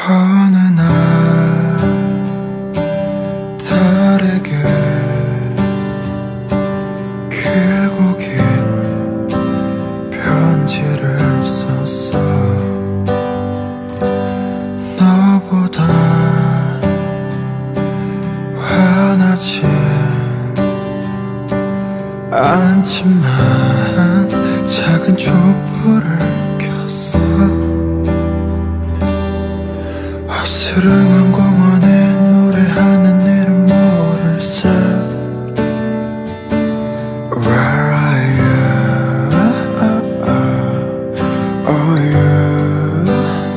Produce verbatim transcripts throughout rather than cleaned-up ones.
어느 날 다르게 길고 긴 편지를 썼어. 너보다 화나진 않지만 작은 촛불을 켰어. 어스름한 공원에 노래하는 이름 모를세. Where are you? Oh you.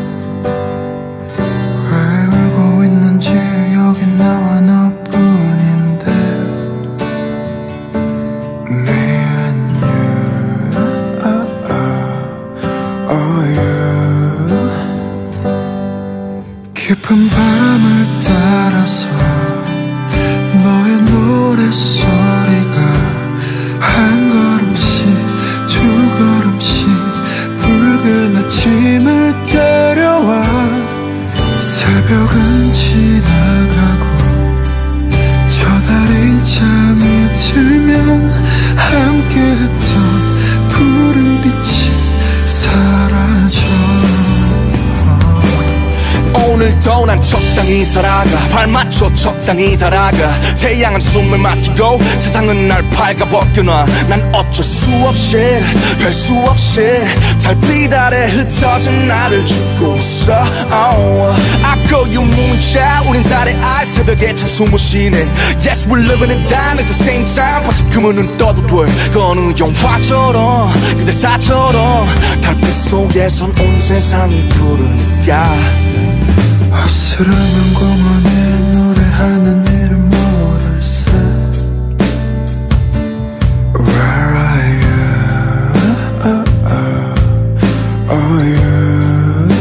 왜 울고 있는지 여기 나와 너뿐인데. Me and you. Oh you. 깊은 밤을 따라서 너의 노랫소리가 한 걸음씩 두 걸음씩 붉은 아침을 데려와. 새벽은 지나가고 저 달이 잠이 들면 함께했던 푸른 빛이 사라져. 오늘도 난 적당히 살아가, 발맞춰 적당히 달아가. 태양은 숨을 막히고 세상은 날 발가벗겨놔. 난 어쩔 수 없이 별 수 없이 달빛 아래 흩어진 나를 죽고 있어. oh. I call you 문자, 우린 달의 알, 새벽에 찬 숨을 쉬네. Yes, we're living it down at the same time. 밤새금은 눈 떠도 돼. 그 어느 영화처럼 그대사처럼 달빛 속에선 온 세상이 부르니까. 어스름한 공원에 노래하는 이름 모를세. Where are you? Oh you.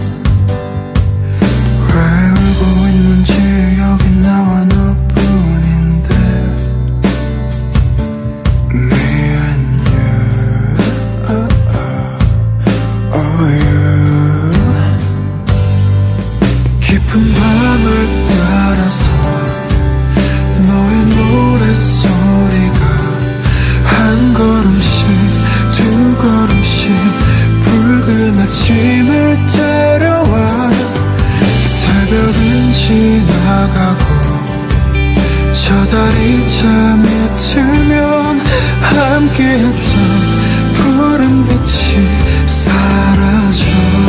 왜 울고 있는지 여기 나와 너뿐인데. Me and you. Oh you. 깊은 밤을 따라서 너의 노랫소리가 한 걸음씩 두 걸음씩 붉은 아침을 데려와. 새벽은 지나가고 저 달이 잠이 들면 함께했던 푸른 빛이 사라져.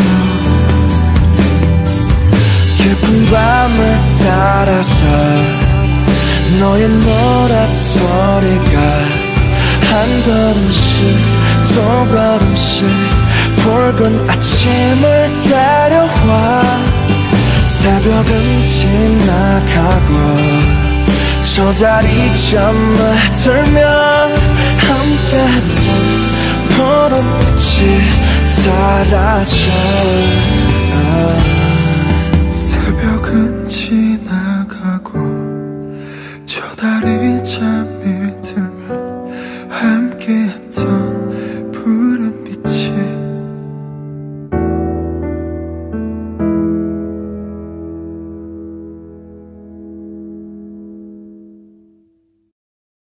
깊은 밤을 따라서 너의 노랫소리가 한 걸음씩 두 걸음씩 붉은 아침을 데려와. 새벽은 지나가고 저 달이 잠을 들면 함께했던 푸른 빛이 사라져. 새벽은 지나가고 저 달이 잠이 들면 함께